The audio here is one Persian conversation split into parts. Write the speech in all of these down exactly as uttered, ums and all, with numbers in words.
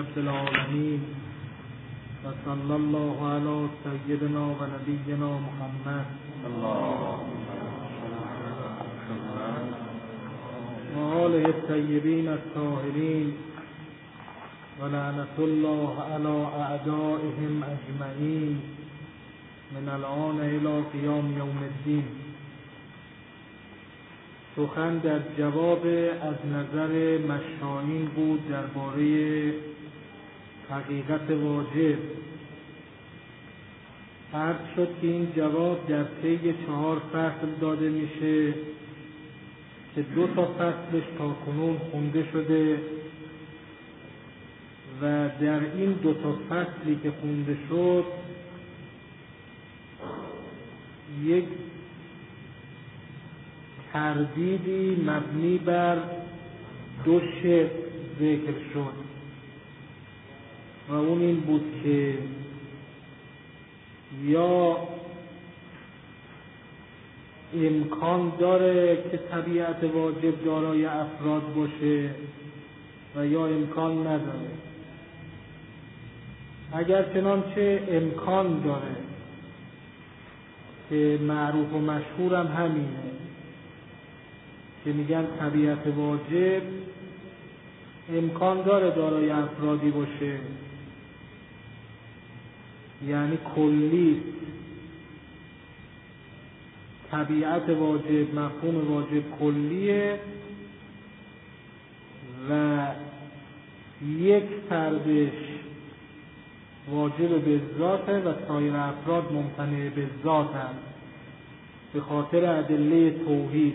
رب العالمین و صلی الله علی سیدنا و نبینا محمد و آله الطیبین الطاهرین و لعنت الله علی اعدائهم اجمعین من الآن الی قیام یوم الدین. سخن در جواب از نظر مشایین بود درباره حقیقت واجب. عرض شد که این جواب در طی چهار فصل داده میشه که دو تا فصلش تا کنون خونده شده و در این دو تا فصلی که خونده شد یک تردیدی مبنی بر دو شق ذکر شد و اون این بود که یا امکان داره که طبیعت واجب دارای افراد باشه و یا امکان نداره. اگر چنانچه امکان داره که معروف و مشهور هم همینه که میگن طبیعت واجب امکان داره دارای افرادی باشه، یعنی کلی. طبیعت واجب، مفهوم واجب کلیه و یک فردش واجب به ذاته و سایر افراد ممتنع به ذاتن به خاطر ادله توحید.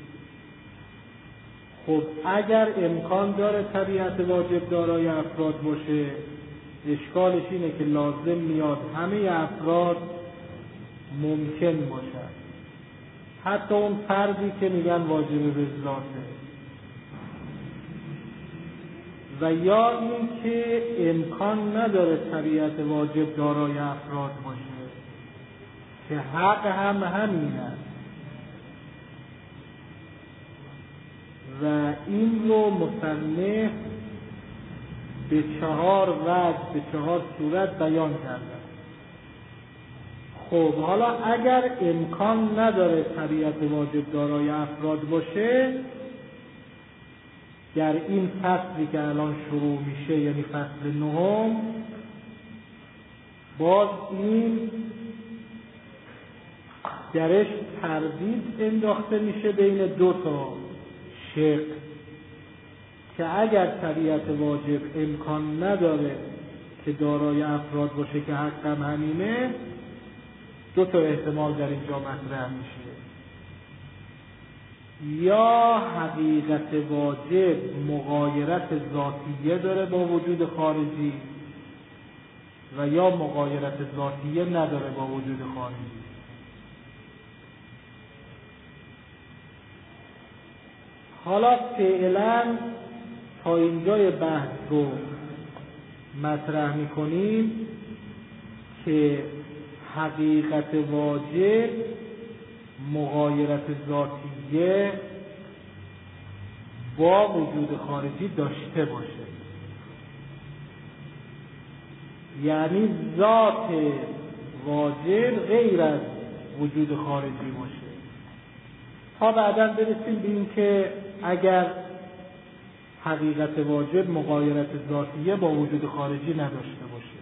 خب اگر امکان داره طبیعت واجب دارای افراد باشه، اشکالش اینه که لازم میاد همه افراد ممکن باشن، حتی اون فردی که میگن واجب به ذاته. و یا این که امکان نداره طبیعت واجب دارای افراد باشه که حق هم همینه و این رو مصنف به چهار وجه، به چهار صورت بیان کرده. خب حالا اگر امکان نداره طبیعت واجب دارای افراد باشه، در این فصلی که الان شروع میشه یعنی فصل نهم، باز این درش تردید انداخته میشه بین دو تا شق که اگر طبیعت واجب امکان نداره که دارای افراد باشه که حقم همینه، دو تا احتمال در اینجا مطرح میشه. یا حقیقت واجب مغایرت ذاتیه داره با وجود خارجی و یا مغایرت ذاتیه نداره با وجود خارجی. حالا فعلا تا اینجای بحث رو مطرح میکنیم که حقیقت واجب مغایرت ذاتیه با وجود خارجی داشته باشه، یعنی ذات واجب غیر از وجود خارجی باشه، تا بعداً برسیم به این که اگر حقیقت واجب مغایرت ذاتیه با وجود خارجی نداشته باشه.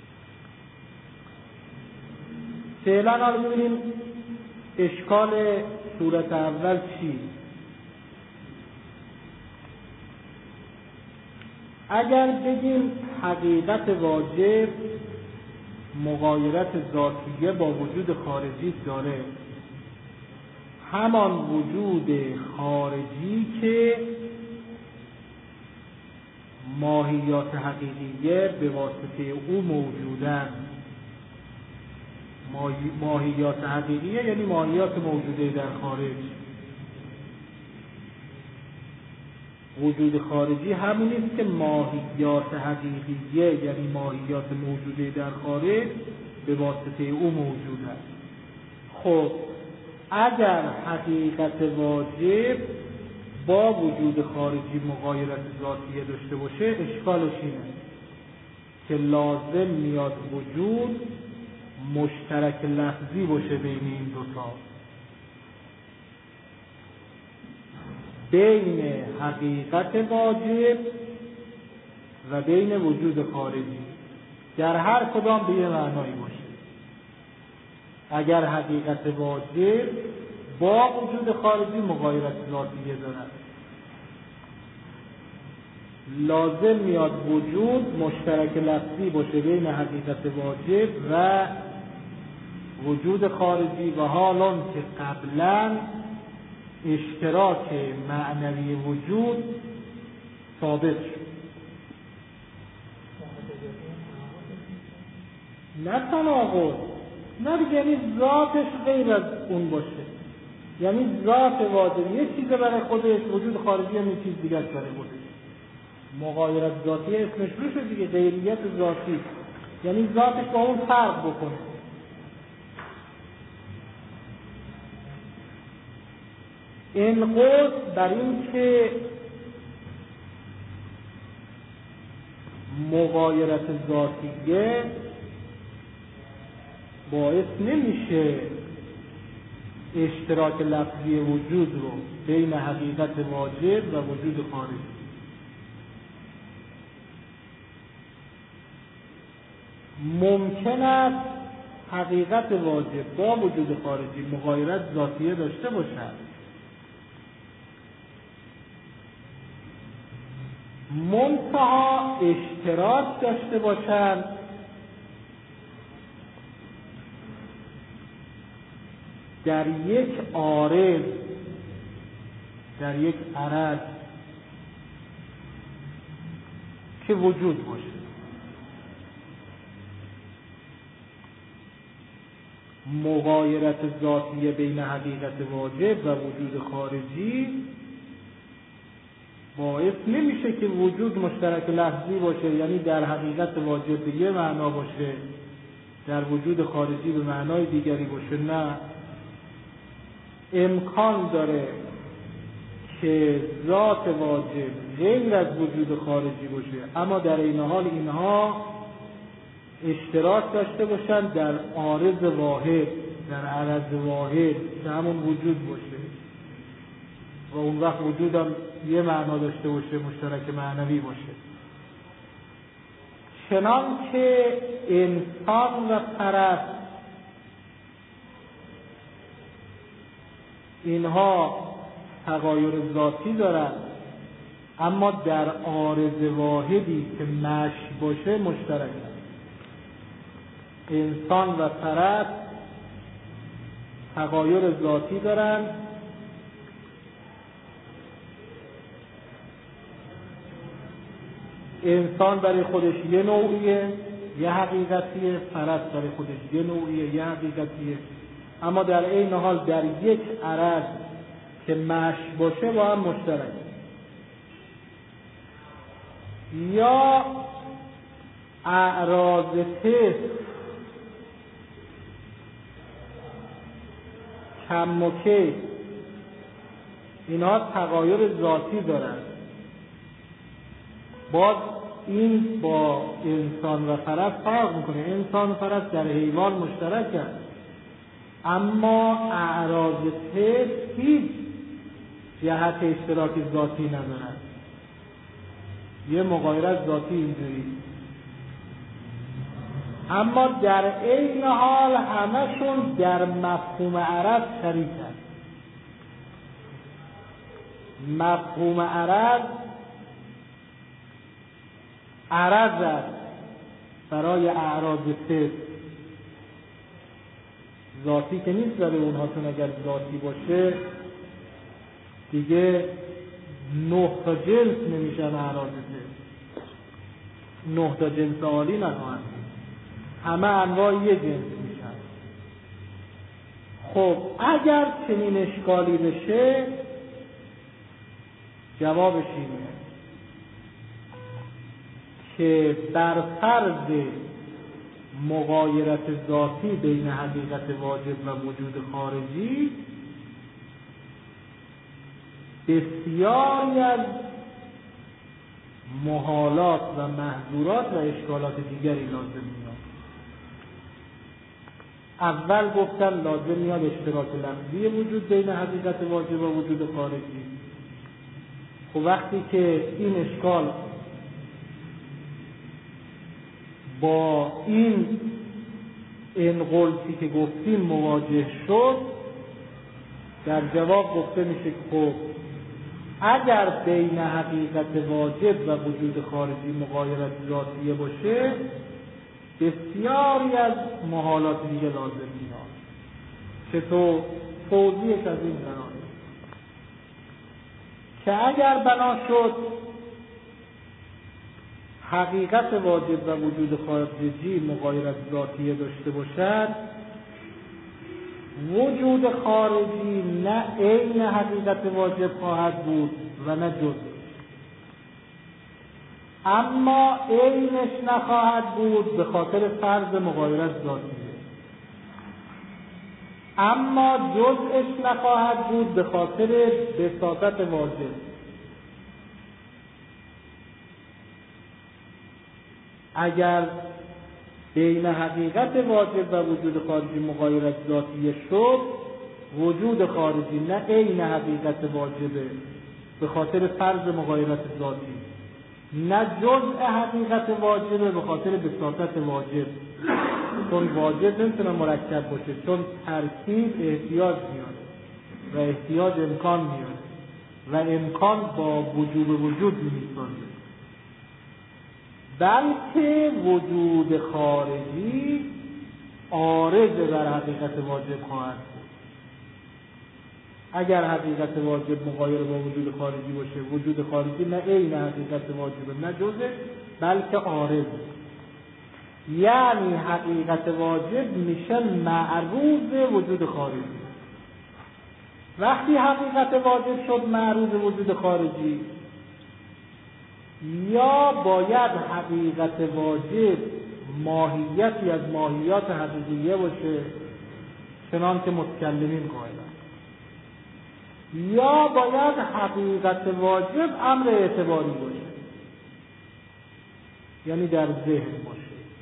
فعلا حالا ببینیم اشکال صورت اول چی؟ اگر بگیم حقیقت واجب مغایرت ذاتیه با وجود خارجی داره، همان وجود خارجی که ماهیات حقیقیه به واسطه او موجودن. ماهیات حقیقیه یعنی ماهیات موجوده در خارج. وجود خارجی همون نیست که ماهیات حقیقیه یعنی ماهیات موجوده در خارج به واسطه او موجودن. خب اگر حقیقت واجب با وجود خارجی مغایرت ذاتیه داشته باشه، اشکالش اینه که لازم میاد وجود مشترک لفظی باشه بین این دوتا، بین حقیقت واجب و بین وجود خارجی، در هر کدام به یه معنایی باشه. اگر حقیقت واجب با وجود خارجی مغایرت ذاتیه دارد، لازم میاد وجود مشترک لفظی باشه بین حقیقت واجب و وجود خارجی، و حالان که قبلا اشتراک معنوی وجود ثابت شد. نه تناقض، نه دیگه، یعنی ذاتش غیر از اون باشه، یعنی ذات واجب یه چیز برای خودش، وجود خارجی هم یه چیز دیگه برای خودش. مغایرت ذاتی اسمش روشه دیگه، غیریت ذاتی، یعنی ذاتش با اون فرق بکنه. این قول بر این که مغایرت ذاتیه باعث نمیشه اشتراک لفظی وجود رو بین حقیقت واجب و وجود خارجی. ممکن است حقیقت واجب با وجود خارجی مغایرت ذاتیه داشته باشد، منتها اشتراک داشته باشند در یک عارض، در یک عرض که وجود باشه. مغایرت ذاتیه بین حقیقت واجب و وجود خارجی باعث نمیشه که وجود مشترک لفظی باشه، یعنی در حقیقت واجب به یه معنا باشه، در وجود خارجی به معنای دیگری باشه. نه، امکان داره که ذات واجب غیر از وجود خارجی باشه، اما در این حال اینها اشتراک داشته باشن در عارض واحد، در عرض واحد که همون وجود باشه، و اون وقت وجود هم یه معنا داشته باشه، مشترک معنوی باشه. چنان که انسان و پرست اینها تغایر ذاتی دارن، اما در عارض واحدی که مشی باشه مشترک هست. انسان و پرست تغایر ذاتی دارن، انسان برای خودش یه نوعیه، یه حقیقتیه، پرست برای خودش یه نوعیه، یه حقیقتیه، اما در این حال در یک عرض که مش باشه با هم مشترک. یا اعراض تست کم و کیف، اینها تغایر ذاتی دارن. باز این با انسان و پرست فرق میکنه. انسان و پرست در حیوان مشترک هست، اما اعراض تست هیچ جهت اشتراک ذاتی ندارن. یه مغایرت ذاتی اینجوری، اما در عین حال همشون در مفهوم عرض شریک هست. مفهوم عرض عرض است برای اعراض تست، ذاتی که نیست برای اونها، چون اگر ذاتی باشه دیگه نه تا جنس نمیشن اعراض تست، نه تا جنس عالی نخواهند، همه انواع یه جنس میشن. خب اگر چنین اشکالی بشه، جوابش اینه که بر فرض مغایرت ذاتی بین حقیقت واجب و وجود خارجی، بسیاری از محالات و محظورات و اشکالات دیگری لازم میاد. اول گفتن لازم میاد اشتراک لفظی وجود بین حقیقت واجب و وجود خارجی. خب وقتی که این اشکال با این انقلتی که گفتیم مواجه شد، در جواب گفته میشه که خب اگر بین حقیقت واجب و وجود خارجی مغایرت ذاتیه باشه، بسیاری از محالات دیگه لازم میاد. چطور؟ توضیحش از این قرار که اگر بنا شد حقیقت واجب و وجود خارجی مغایرت ذاتیه داشته باشد، وجود خارجی نه عین حقیقت واجب خواهد بود و نه جزء، اما عینش نخواهد بود به خاطر فرض مغایرت ذاتیه، اما جزءش نخواهد بود به خاطر بساطت واجب. اگر بین حقیقت واجب و وجود خارجی مغایرت ذاتیه شد، وجود خارجی نه عین حقیقت واجبه به خاطر فرض مغایرت ذاتی، نه جزء حقیقت واجبه به خاطر بساطت واجب. چون واجب نمیتونه مرکب باشه، چون ترکیب احتیاج میاره و احتیاج امکان میاره و امکان با وجود وجود میسازه. بلکه وجود خارجی عارض بر حقیقت واجب خواهد بود. اگر حقیقت واجب مغایر با وجود خارجی باشه، وجود خارجی نه عین حقیقت واجب نه جزء، بلکه عارض. یعنی حقیقت واجب میشه معروض وجود خارجی. وقتی حقیقت واجب شد معروض وجود خارجی، یا باید حقیقت واجب ماهیتی از ماهیات حقیقیه باشه چنان که متکلمین قائلند، یا باید حقیقت واجب امر اعتباری باشه، یعنی در ذهن باشه،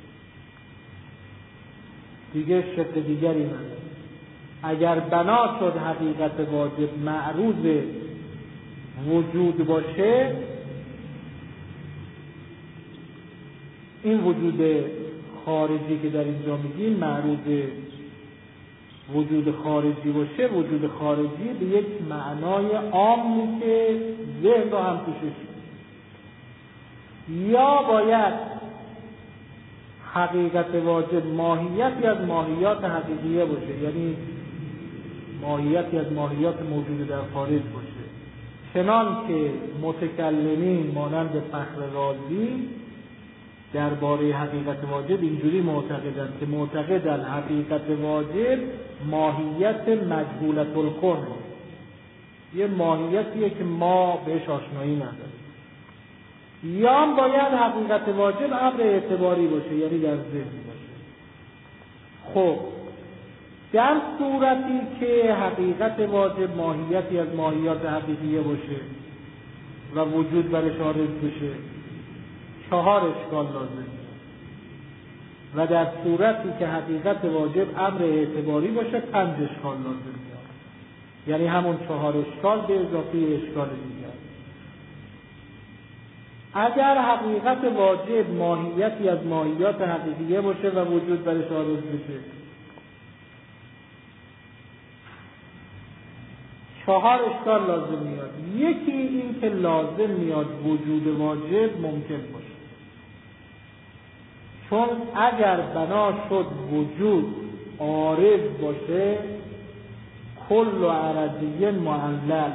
دیگه شکل دیگری نداره. اگر بنا شد حقیقت واجب معروض وجود باشه، این وجود خارجی که در اینجا میگیم معروض وجود خارجی باشه، وجود خارجی به یک معنای عامی که ذهن رو هم توشش، یا باید حقیقت واجب ماهیتی از ماهیات حقیقیه باشه، یعنی ماهیتی از ماهیات موجود در خارج باشه، چنان که متکلمین مانند فخر رازی درباره حقیقت واجب اینجوری معتقدند که معتقدند حقیقت واجب ماهیت مجهولة الکون، یه ماهیتیه که ما بهش آشنایی نداریم. یا باید حقیقت واجب امر اعتباری باشه، یعنی در ذهن باشه. خب در صورتی که حقیقت واجب ماهیتی از ماهیات حقیقیه باشه و وجود برش عارض بشه، چهار اشکال لازم، و در صورتی که حقیقت واجب امر اعتباری باشه پنج اشکال لازم میاد، یعنی همون چهار اشکال به اضافه اشکال دیگر. اگر حقیقت واجب ماهیتی از ماهیات حقیقیه باشه و وجود برش عارض بشه، چهار اشکال لازم میاد. یکی این که لازم میاد وجود واجب ممکن باشه، چون اگر بنا شد وجود عارض باشه، کل و عرضی معلل،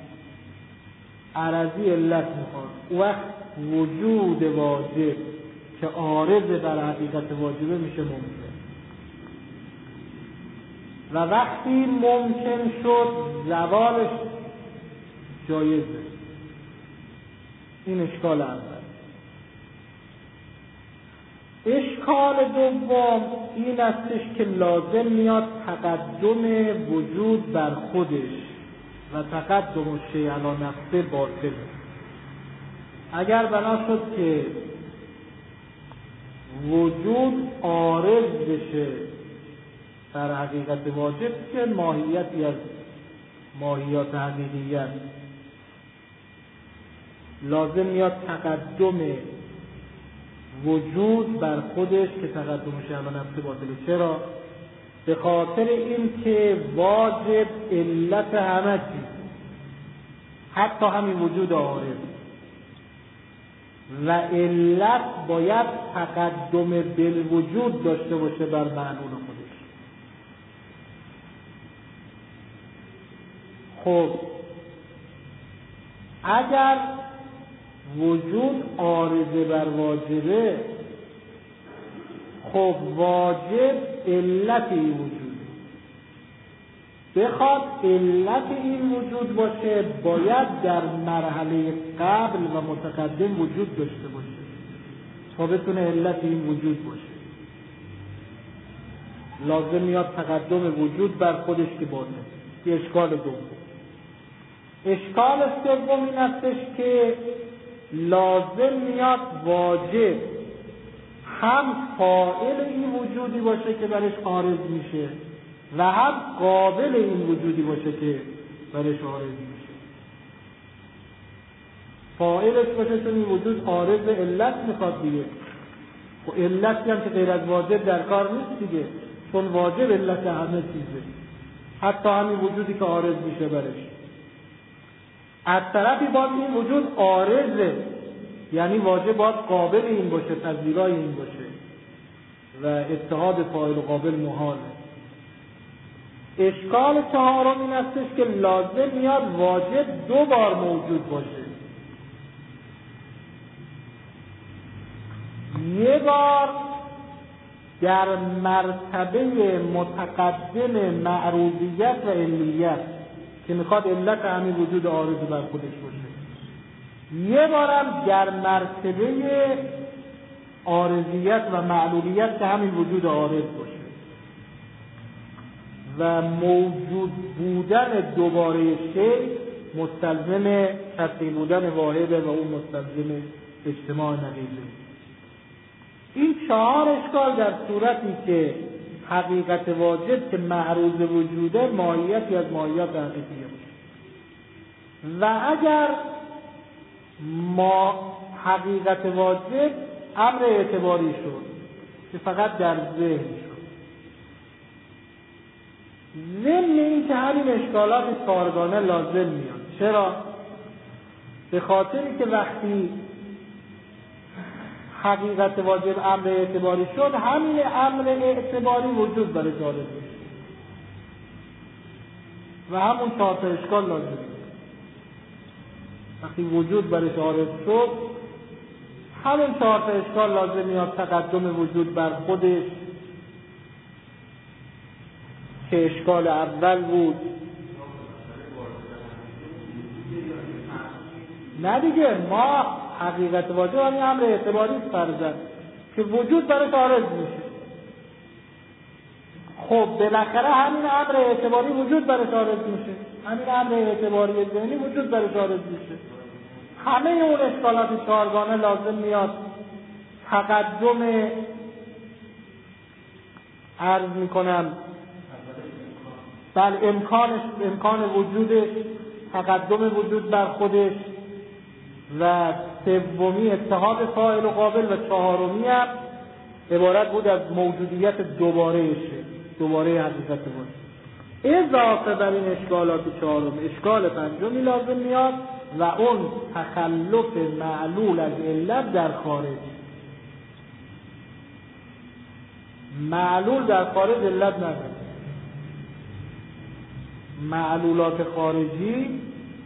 عرضی علت میخواد، وقت وجود واجب که عارض بر حقیقت واجبه میشه ممکن، و وقتی ممکن شد زوالش جایزه. این اشکال اول. اشکال دوم این استش که لازم میاد تقدم وجود بر خودش و تقدم الشیء علی نفسه باطله. اگر بنا شد که وجود عارض بشه در حقیقت واجب که ماهیتی از ماهیات حقیقیت، لازم میاد تقدم وجود بر خودش که تقدم شهوه نفس باطله. چرا؟ به خاطر این که واجب علت همه چیز، حتی همین وجود عارض، و علت باید تقدم بالوجود داشته باشه بر معلول خودش. خب اگر وجود عارضه بر واجبه، خب واجب علت این وجود، بخواد علت این وجود باشه باید در مرحله قبل و متقدم وجود داشته باشه تا بتونه علت این وجود باشه. لازم میاد تقدم وجود بر خودش که باشه. یه اشکال دوم. اشکال سوم این هستش که لازم میاد واجب هم فاعل این وجودی باشه که برش عارض میشه و هم قابل این وجودی باشه که برش عارض میشه. فاعلش باشه چون این وجود عارض علت میخواد دیگه، و علتی هم که غیر از واجب در کار نیست دیگه، چون واجب علت همه چیزه، حتی همین وجودی که عارض میشه برش. از طرفی باید این وجود عارضه، یعنی واجب باید قابل این باشه، پذیرای این باشه و اتحاد فاعل و قابل محاله. اشکال چهارم این هستش که لازم میاد واجب دو بار موجود باشه. یه بار در مرتبه متقدم معروضیت و علیت که میخواد علت همین وجود عارض بر خودش باشه، یه بارم در مرتبه عارضیت و معلولیت که همین وجود عارض باشه. و موجود بودن دوباره شیء مستلزم تصحیح بودن واحد و اون مستلزم اجتماع نقیضه. این چهار اشکال در صورتی که حقیقت واجب که معروض وجوده ماهیتی از ماهیات حقیقیه باشه. و اگر ما حقیقت واجب امر اعتباری شد که فقط در ذهن شد، ضمن این که همین اشکالات چهارگانه لازم میاد. چرا؟ به خاطری که وقتی حقیقت واجب امر اعتباری شد، همین امر اعتباری وجود برای عارض میشه و همون چهار تا اشکال لازم میاد. وقتی وجود برای عارض شد، همون چهار تا اشکال لازم میاد تقدم وجود بر خودش که اشکال اول بود. نه دیگه، ما حقیقت واجب همین امر اعتباری فرضاً که وجود برای عارض میشه. خب بالاخره همین امر اعتباری وجود برای عارض میشه، همین امر اعتباری ذهنی وجود برای عارض میشه. همه اون اشکالات چهارگانه لازم میاد تقدم عرض میکنم بل امکانش، امکان وجودش، تقدم وجود بر خودش، و سومی اتحاد فاعل و قابل، و چهارمی هم عبارت بود از موجودیت دوباره شه، دوباره حقیقت باشه. اضافه بر این اشکالات چهارم اشکال پنجمی لازم میاد و اون تخلف معلول از علت در خارج. معلول در خارج علت نداره. معلولات خارجی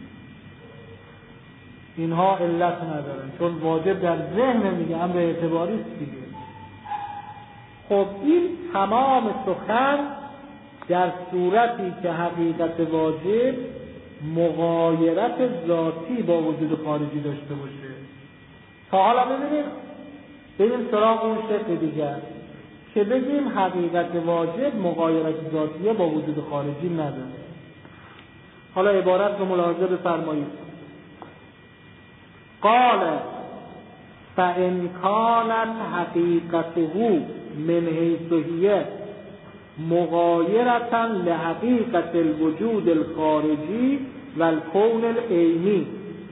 اینها علت ندارن، چون واجب در ذهن میگه، امر اعتباری است دیگه. خب این تمام سخن در صورتی که حقیقت واجب مغایرت ذاتی با وجود خارجی داشته باشه. تا حالا ببینیم بریم سراغ اون شکل دیگر که بگیم حقیقت واجب مغایرت ذاتیه با وجود خارجی نداره. حالا عبارت رو ملاحظه بفرمایید. قال فإن كانت حقیقته من حیث هي مغایرة لحقیقة الوجود الخارجی والکون العینی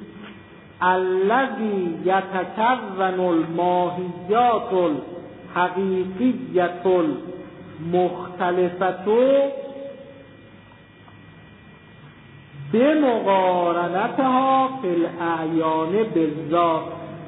الذي يتكون الماهیات الحقیقیة المختلفة بمقارنتها في الاعیان بالذات.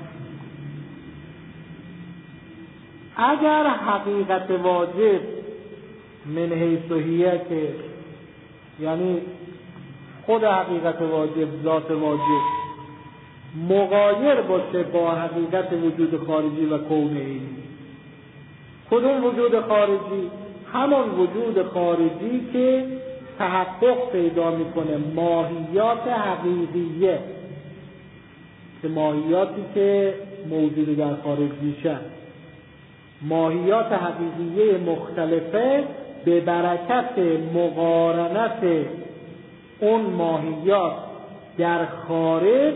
اگر حقیقت واجب من حیث هیه که یعنی خود حقیقت واجب ذات واجب مغایر باشه با حقیقت وجود خارجی و کون عینی. کدوم وجود خارجی؟ همون وجود خارجی که تحقق پیدا میکنه ماهیات حقیقیه، که ماهیاتی که موجود در خارج میشن، ماهیات حقیقیه مختلفه به برکت مقارنت اون ماهیات در خارج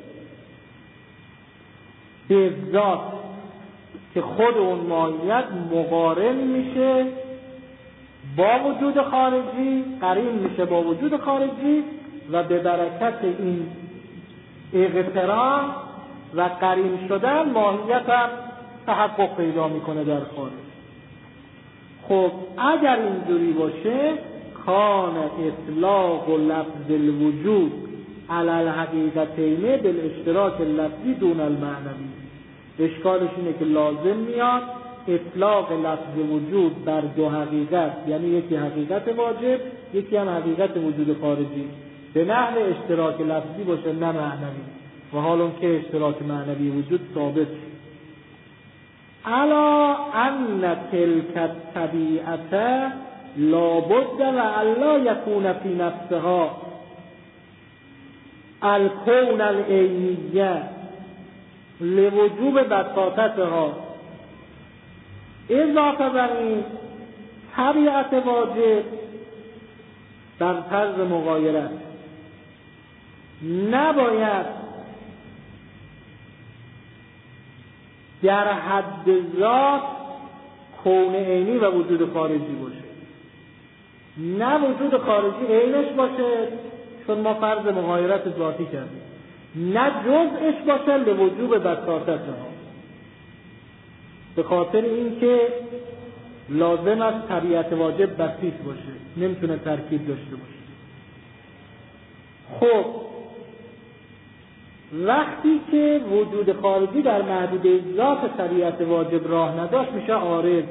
به ذات، که خود اون ماهیت مقارن میشه با وجود خارجی، قرین میشه با وجود خارجی و به برکت این اقتران و قرین شدن ماهیت هم تحقق پیدا میکنه در خارج. خب اگر اینجوری باشه کان اطلاق و لفظ الوجود علی الحقیقتین بالاشتراک اللفظی دون المعنوی. اشکالش اینه که لازم میاد اطلاق لفظ وجود بر دو حقیقت، یعنی یکی حقیقت واجب یکی هم حقیقت وجود خارجی، به نحو اشتراک لفظی باشه نه معنوی، و حال اون که اشتراک معنوی وجود ثابت شد. الا ان تلك الطبیعه لابد و الا یکون فی نفسها الکون العینیه لوجوب بساطتها. اضافه بر این طبیعت واجب در طرز مغایرت نباید در حد ذات کون عینی و وجود خارجی باشه، نه وجود خارجی عینش باشه چون ما فرض مغایرت ذاتی کردیم، نه جزءش باشه لوجوب بساطتها، به خاطر اینکه لازم است طبیعت واجب بسیط باشه، نمیتونه ترکیب داشته باشه. خب وقتی که وجود خارجی در محدوده ذات طبیعت واجب راه نداشت میشه عارض،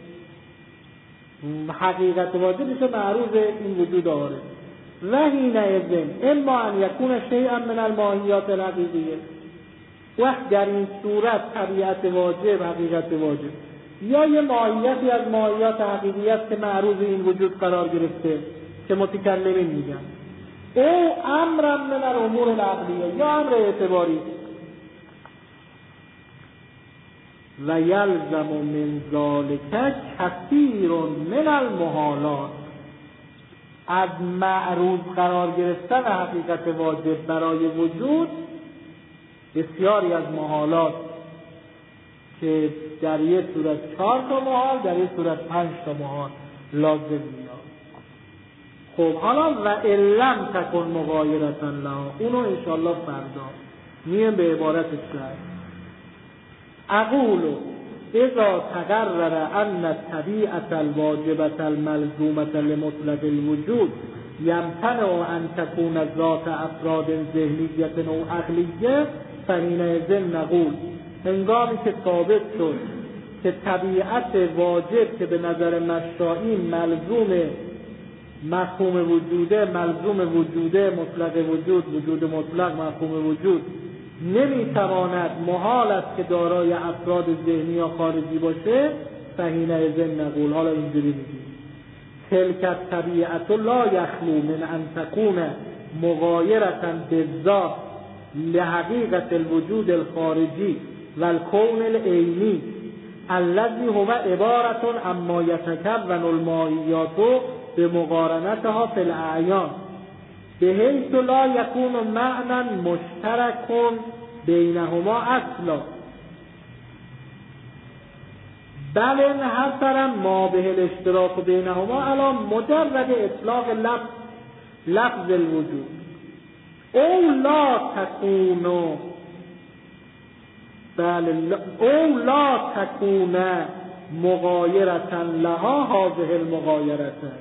حقیقت واجب میشه معروض این وجود عارض. و حینئذ اما ان یکون شیئا من الماهیات الحقیقیه، وقت در این صورت طبیعت واجب حقیقت واجب یا یه ماهیتی از ماهیات حقیقیت که معروض این وجود قرار گرفته که متکلمین میگن، او امر من الامور العقلیه یا امر اعتباری، و یلزم من ذالک کثیر من المحالات. از معروض قرار گرفتن حقیقت واجب برای وجود بسیاری از محالات که در یک صورت چهار تا محال در یک صورت پنج تا محال لازم میاد. خب حالا و علم تکن مغایرتا لها، اونو انشاءالله فردا میام به عبارت شرح. اقول اذا تقرر ان طبیعت الواجبة الملزومة لمطلق الوجود یمتنع ان تكون ذات افراد ذهنیت او عقلیه فحینئذ نقول، هنگامی که ثابت شد که طبیعت واجب که به نظر مشائی ملزوم مفهوم وجوده، ملزوم وجوده، مطلق وجود، وجود مطلق، مفهوم وجود، نمیتواند محال است که دارای افراد ذهنی یا خارجی باشه، فحینئذ نقول، حالا اینجوری میگیم تلک الطبیعة لا یخلو من ان تکون مغایرة بالذات لحقیقت الوجود الخارجی و الکون العینی الذی هو عبارة اما یتکون الماهیات به مقارنتها فی الاعیان بحیث لا یکون معنی مشترک بینهما اصلا، بل انحصر ما به الاشتراک بینهما علی مجرد اطلاق لفظ لفظ الوجود او لا تکون بل او لا تکون مغایرتا لها هذه المغایرتا.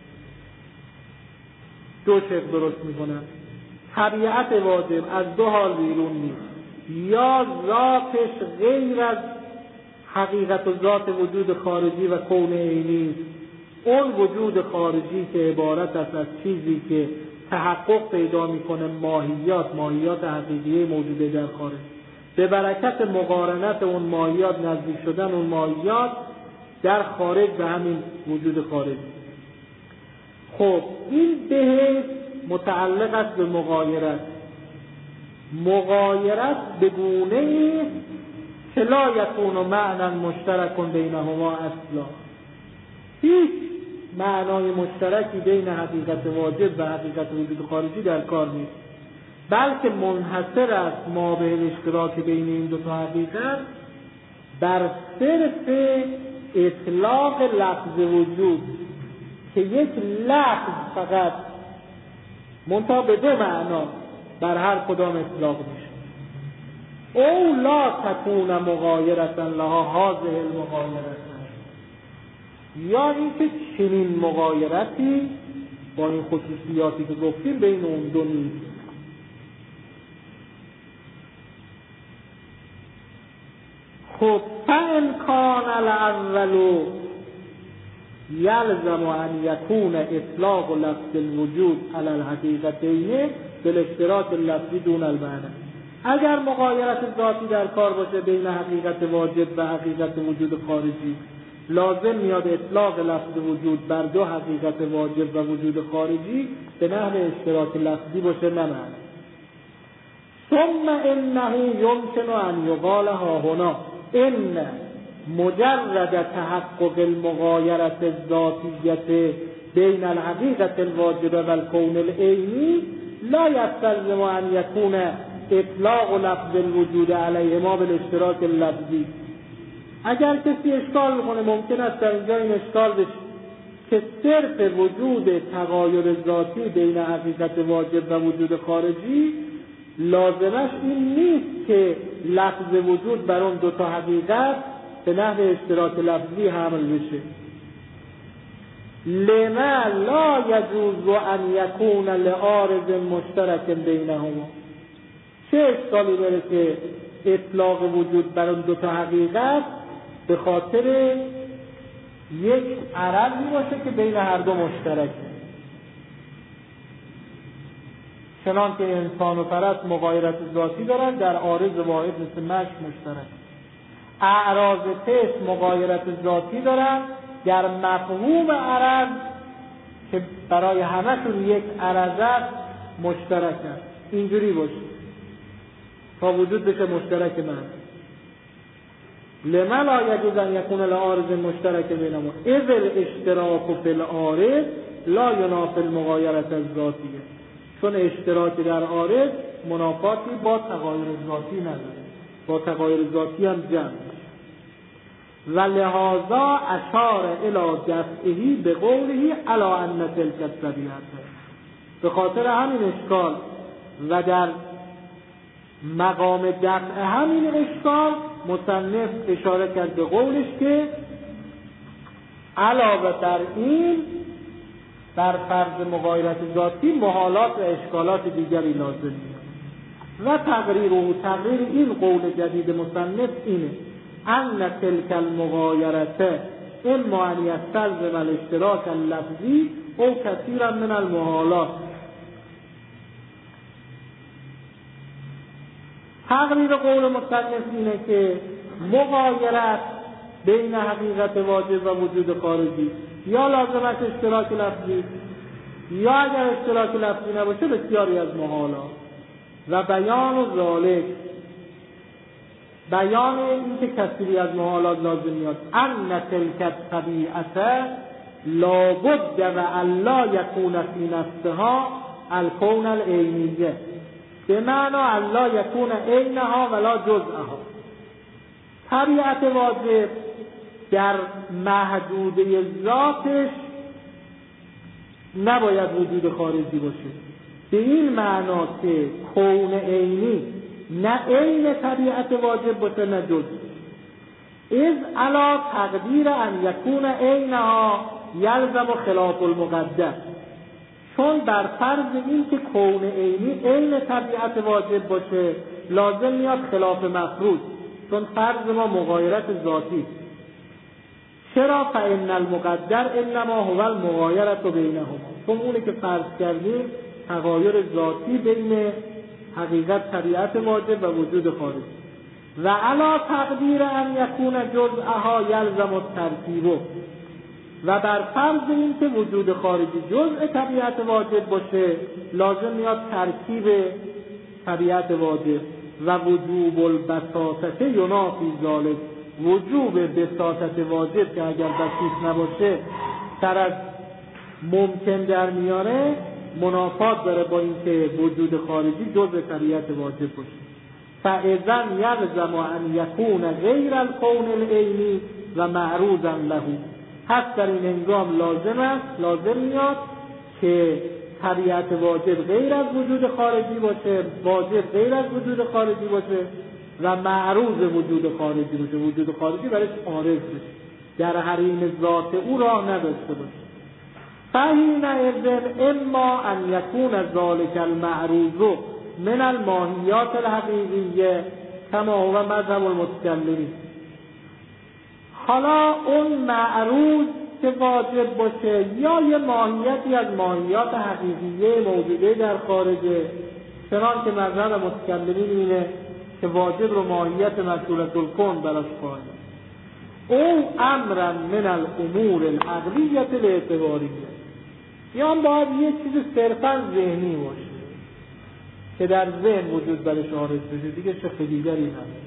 دو شکل درست میکنن. طبیعت واجب از دو حال بیرون نیست، یا ذاتش غیر از حقیقت و ذات وجود خارجی و کون عینی است، اون وجود خارجی که عبارت است از چیزی که تحقق پیدا میکنه ماهیات ماهیات حقیقی موجوده در خارج، به برکت مقارنت اون ماهیات نزدیک شدن اون ماهیات در خارج به همین وجود خارجی. خب این بهش متعلق است به مغایرت. مغایرت به گونه ایست که لا یکون معنی مشترک بینهما اصلا، هیچ معنای مشترکی بین حقیقت واجب و حقیقت وجود خارجی در کار نیست، بلکه منحصر است ما به اشتراک بین این دو تا حقیقت بر صرف اطلاق لفظ وجود که یک لفظ فقط منتها به دو معنا بر هر کدام اطلاق میشه. او لا تکون مغایرتا لها هذه المغایرتا، یا اینکه چنین مغایرتی با این خصوصیاتی که گفتیم بین اون دو نیست. خب فان کان الاول یلزم ان یکون اطلاق لفظ الوجود علی الحقیقتین بالاشتراک اللفظی دون المعنی، اگر مغایرت ذاتی در کار باشه بین حقیقت واجب و حقیقت وجود خارجی، لازم میاد اطلاق لفظ وجود بر دو حقیقت واجب و وجود خارجی به نحو اشتراک لفظی باشه نه معنی. ثم انه یمکن ان یقال ها هنا ان مجرد تحقق المغایرت الذاتیت بین الحقیقت الواجبه و الکون العینی لا یستلزم ان یکون اطلاق لفظ الوجود علیهما بالاشتراک اللفظی. اگر کسی اشکال میکنه ممکن است در اینجا این اشکال بشه که صرف وجود تغایر ذاتی بین حقیقت واجب و وجود خارجی لازمش این نیست که لفظ وجود بر اون دو تا حقیقت به نحو اشتراک لفظی حمل بشه. لما لا یجوز ان یکون لعارض مشترک بینهما، چه اشکالی داره که اطلاق وجود بر اون دو تا حقیقت به خاطر یک عرضی باشه که بین هر دو مشترکه. چنان که انسان و فرس مغایرت ذاتی دارن، در عارض واحد مثل مشک مشترک. اعراض تست مغایرت ذاتی دارن، در مفهوم عرض که برای همشون یک عرض است مشترک است. اینجوری باشه تا وجود بشه مشترک من. لما لا یجوز ان یکون العارض مشترک بینهما اذ الاشتراک فی العارض لا ینافی المغایرت الذاتیه، چون اشتراک در عارض منافاتی با تغایر ذاتی نداره، با تغایر ذاتی هم جمع میشه. و لهذا اشار الی دفعه به قوله علی ان تلک الطبیعه، به خاطر همین اشکال و در مقام دفع همین اشکال مصنف اشاره کرد به قولش که علاوه بر این در فرض مغایرت ذاتی محالات و اشکالات دیگری لازم میاد. و تقریر و تقریر این قول جدید مصنف اینه ان تلک المغایرت اما ان یستلزم الاشتراک اللفظی او کثیرا من المحالات. تقریر قول مصنف اینه که مغایرت بین حقیقت واجب و وجود خارجی یا لازمش اشتراک لفظی یا اگر اشتراک لفظی نباشه بسیاری از محالات. و بیان و ذالک، بیان این که کثیری از محالات لازم میاد ان تلک الطبیعه لابد و الا یکون فی نفسها الکون العینیه، به معنی الا یکون عینها ولا جزءها. طبیعت واجب در محدوده ذاتش نباید وجود خارجی باشه، به این معنا که کون عینی نه عین طبیعت واجب باشه نه جز، اذ علی تقدیر ان یکون عینها یلزم خلاف المقدر، چون بر فرض این که کون عینی عین طبیعت واجب باشه لازم میاد خلاف مفروض، چون فرض ما مغایرت ذاتی. چرا؟ فإن المقدر انما هو المغایرة بینهما، چون اونی که فرض کردیم تغایر ذاتی بین حقیقت طبیعت واجب و وجود خارجی. و علی تقدیر ان یکون جزءها یلزم الترتیب، و بر فرض این که وجود خارجی جزء طبیعت واجب باشه لازم میاد ترکیب طبیعت واجب و وجوب البساطه ینافی ذلک، وجوب بساطت واجب که اگر بسیط نباشه سر از ممکن در میاره منافات داره با اینکه وجود خارجی جزء طبیعت واجب باشه. فاذا یلزم ان یکون غیر الکون العینی و معروضا له، پس در این هنگام لازم است لازم میاد که طبیعت واجب غیر از وجود خارجی باشه، واجب غیر از وجود خارجی باشه و معروض وجود خارجی باشه، وجود خارجی برایش عارض بشه، در حریم ذات او راه نداشته باشه. فحینئذ اما ان یکون ذلک المعروض من الماهیات الحقیقیه کما هو مذهب المتکلمین، حالا اون معروض که واجب باشه یا یه ماهیتی از ماهیات حقیقیه موجوده در خارجه، چنان که مذهب متکلمین اینه که واجب رو ماهیت مشغولة الکون براش قائل، او امرا من الامور العقلیه الاعتباریه، یا باید یه چیز صرفا ذهنی باشه که در ذهن وجود برش عارض بشه، دیگه چه خیلیگری نداره.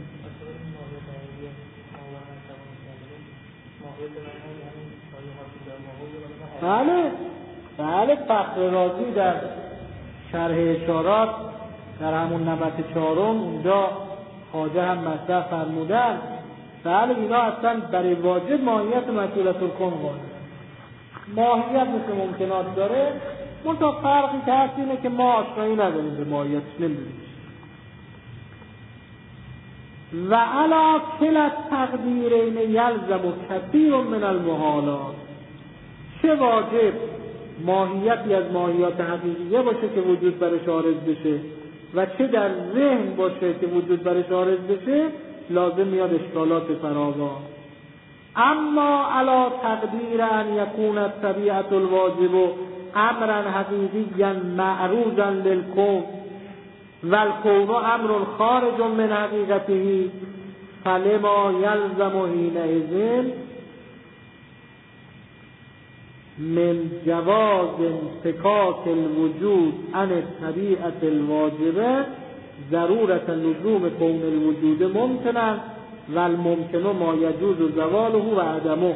بله بله فخر رازی در شرح اشارات در همون نبت چهارم اونجا خواجه هم مطرح فرمودن، بله اینا اصلا برای واجب ماهیت مشغولة الکون قائل، ماهیت مثل ممکنات داره، منتها فرقی که هست اینه که ما آشنایی نداریم به ماهیتش، نمیدونیم. و علی کلا التقدیرین یلزم کثیر من المحالات، چه واجب ماهیتی از ماهیات حقیقیه باشه که وجود برش عارض بشه و چه در ذهن باشه که وجود برش عارض بشه، لازم میاد اشکالات فراوان. اما علی تقدیر ان یکون الطبیعة الواجب امرا حقیقیا معروضا للکون و الکون امر خارج من حقیقته، فلما یلزم حینئذ من جواز انفکاک الوجود عن الطبیعة الواجبه ضرورت لزوم کون الوجود ممکنا و الممکن ما یجوز زواله و عدمه.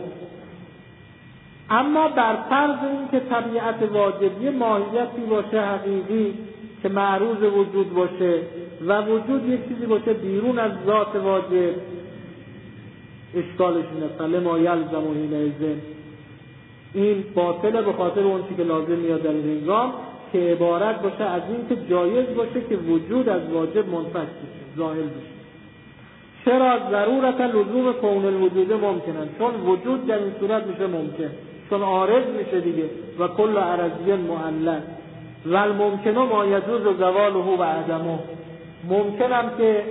اما بر فرض این که طبیعت واجبی ماهیتی باشه حقیقی که معروض وجود باشه و وجود یک چیزی باشه بیرون از ذات واجب، اشکالش اینه فلما یلزم حینئذ، این باطله به خاطر اون چیزی که لازم میاد در این هنگام که عبارت باشه از این که جایز باشه که وجود از واجب منفک بشه، ظاهر بشه. چرا؟ ضرورت لزوم کون الوجود ممکنن، چون وجود در این صورت میشه ممکن، چون عارض میشه دیگه، و کل عرضی معلق و الممکن ما یجوز زواله و عدمه، ممکنم که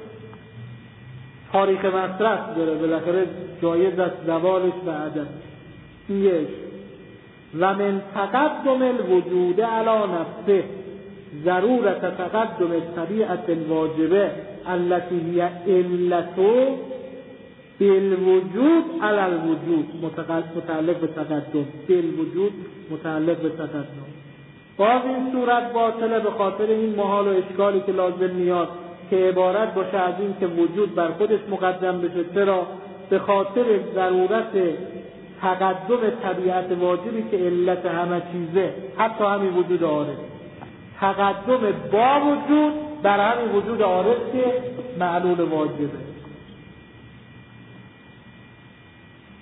تاریخ مصرف داره، بالاخره جایز است زوالش و عدم. یک و من تقدم الوجود علی نفسه ضرورت تقدم طبیعت الواجبه التي هي علته بالوجود علی الوجود، متعلق به تقدم، بالوجود متعلق به تقدم. باز این صورت باطله به خاطر این محال و اشکالی که لازم میاد که عبارت باشه از این که وجود بر خودش مقدم بشه. چرا؟ به خاطر ضرورت تقدم طبیعت واجبی که علت همه چیزه، حتی همین وجود عارض، تقدم با وجود بر همین وجود عارض که معلول واجبه.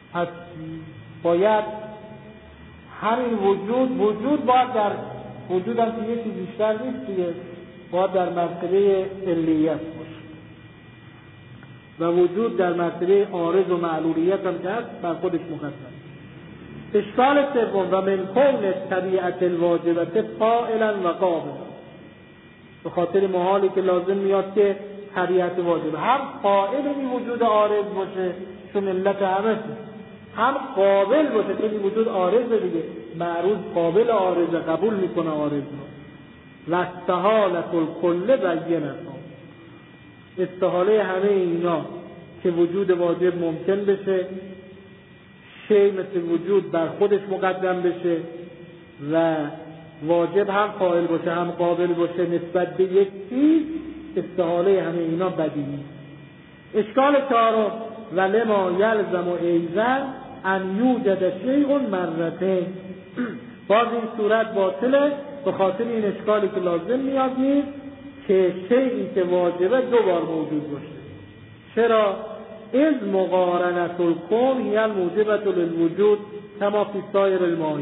پس باید همین وجود وجود باید در وجود هم که یکی بیشتر نیست دیگه، باید در مرتبه علیت باشه و وجود در مرتبه عارض و معلولیت هم که هست بر خودش مقدم. اشکال سوم و من کون طبیعت الواجبت فاعلا و قابلا، به خاطر محالی که لازم میاد که طبیعت واجب هم فاعل این وجود عارض باشه چون علت همه، هم قابل باشه چون این وجود عارض دیگه، معروض قابل عارض قبول میکنه عارض رو. و استحالت الکل بینه، استحاله همه اینا که وجود واجب ممکن بشه، شی مثل وجود بر خودش مقدم بشه و واجب هم فاعل باشه هم قابل باشه نسبت به یک چیز، استحاله همه اینا بدیهی. اشکال چهارم و لما یلزم و ایزن ان یوجد شیء مرتين، باز این صورت باطله به خاطر این اشکالی که لازم میاد نیست که شیئی که واجبه دو بار موجود باشه. چرا؟ از مقارنت الکون هی الموجبت للوجود کما فی سایر الماهی،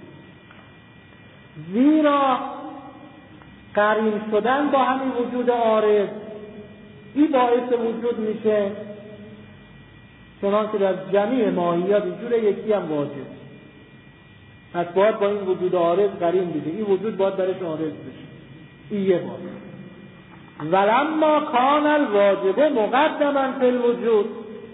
زیرا قرین شدن با همین وجود عارض این باعث وجود میشه، چنانکه در جمیع ماهیات وجود یکی هم واجب، پس باید با این وجود عارض قرین بشه، این وجود باید درش عارض بشه، این یه بار. ولما کان الواجب مقدما فی الوجود،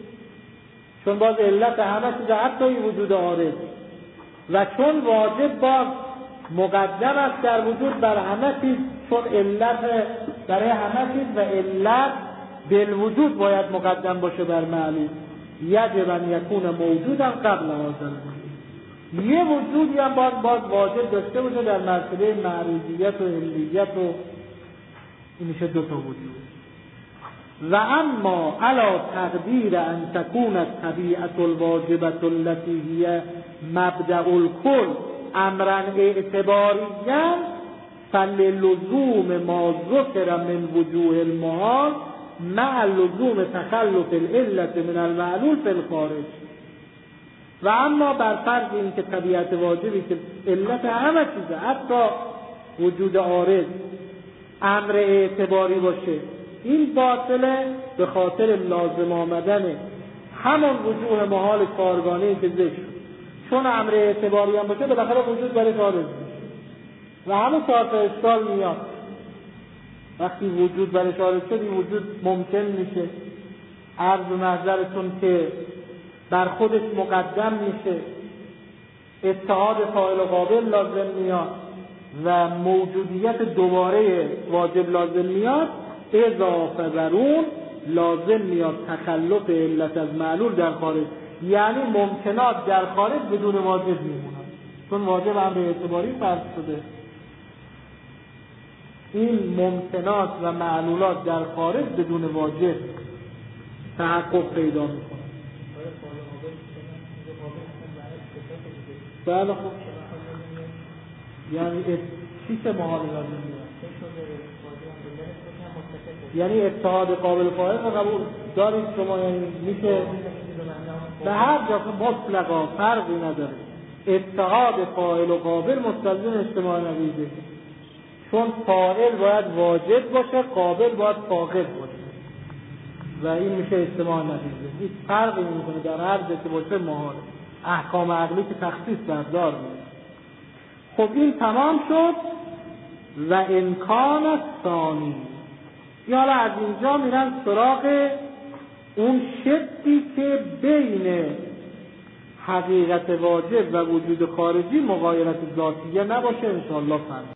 چون باز علت همه چیز حتی این وجود عارض و چون واجب باز مقدم است در وجود بر همه چیز، چون علت برای همه چیز و علت بالوجود باید مقدم باشه بر معلوم، یجب ان یکون موجودا قبل هذا، یه وجودی هم باید باز واجب داشته باشه در مرتبه معروضیت و علیت و این میشه دو تا وجود. و اما علی تقدیر ان تكون الطبیعة الواجبة التي هي مبدأ الكل امرا اعتباریا فللزوم ما ذکر من وجوه المحال مع لزوم تخلف العلة من المعلول فی الخارج. و اما بر فرض این که طبیعت واجبی که علت همه چیزه حتی وجود عارض امر اعتباری باشه، این باطله به خاطر لازم آمدن همون وجوه محال کارگانه‌ای که ذکر شد، چون امر اعتباری هم باشه بالاخره وجود برای عارض میشه و همون چهار تا اشکال میاد. وقتی وجود برای عارض شد این وجود ممکن میشه، عرض نظرتون که بر خودش مقدم میشه، اتحاد فاعل و قابل لازم میاد و موجودیت دوباره واجب لازم میاد، اضافه بر اون لازم میاد تخلف علت از معلول در خارج، یعنی ممکنات در خارج بدون واجب میمونن چون واجب امر اعتباری فرض شده. این ممکنات و معلولات در خارج بدون واجب تحقق پیدا میکنن. بله خب یعنی چی چه محال لازم میاد؟ یعنی اتحاد قابل فاعل رو قبول دارید شما؟ یعنی میشه به هر جا که مطلقا فرقی نداره اتحاد فاعل و قابل مستلزم اجتماع نویزه، چون فاعل باید واجب باشه، قابل باید فاقد باشه و این میشه اجتماع نویزه. هیچ فرقی نمیکنه در هر جا که باشه محال، احکام عقلی که تخصیص بردار میشه. خب این تمام شد. و امکان ثانی، یالا از اینجا میرن سراغ اون شدی که بین حقیقت واجب و وجود خارجی مغایرت ذاتیه نباشه، انشاءالله فرق